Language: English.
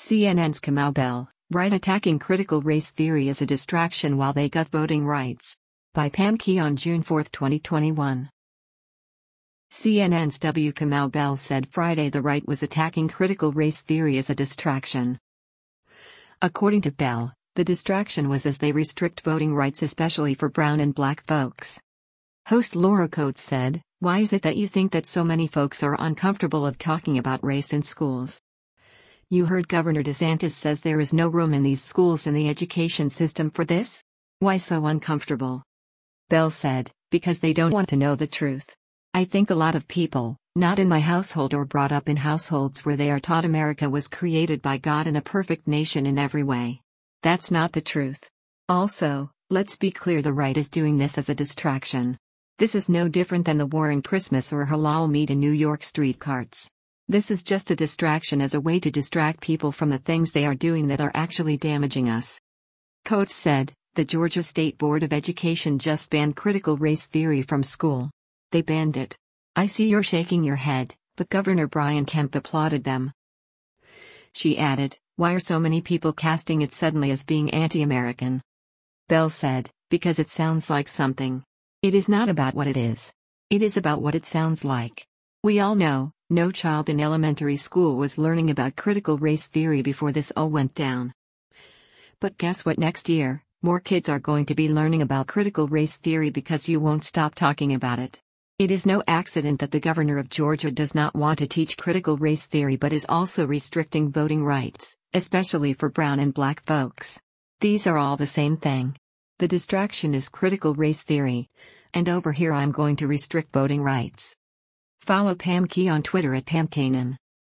CNN's Kamau Bell, right, attacking critical race theory as a distraction while they gut voting rights. By Pam Key on June 4, 2021. CNN's W. Kamau Bell said Friday the right was attacking critical race theory as a distraction. According to Bell, the distraction was as they restrict voting rights, especially for brown and black folks. Host Laura Coates said, "Why is it that you think that so many folks are uncomfortable of talking about race in schools? You heard Governor DeSantis says there is no room in these schools in the education system for this? Why so uncomfortable?" Bell said, "Because they don't want to know the truth. I think a lot of people, not in my household or brought up in households where they are taught America was created by God and a perfect nation in every way. That's not the truth. Also, let's be clear, the right is doing this as a distraction. This is no different than the war in Christmas or halal meat in New York street carts. This is just a distraction as a way to distract people from the things they are doing that are actually damaging us." Coates said, "The Georgia State Board of Education just banned critical race theory from school. They banned it. I see you're shaking your head, but Governor Brian Kemp applauded them." She added, "Why are so many people casting it suddenly as being anti-American?" Bell said, "Because it sounds like something. It is not about what it is. It is about what it sounds like. We all know, no child in elementary school was learning about critical race theory before this all went down. But guess what? Next year, more kids are going to be learning about critical race theory because you won't stop talking about it. It is no accident that the governor of Georgia does not want to teach critical race theory but is also restricting voting rights, especially for brown and black folks. These are all the same thing. The distraction is critical race theory, and over here I'm going to restrict voting rights." Follow Pam Key on Twitter at PamKanan.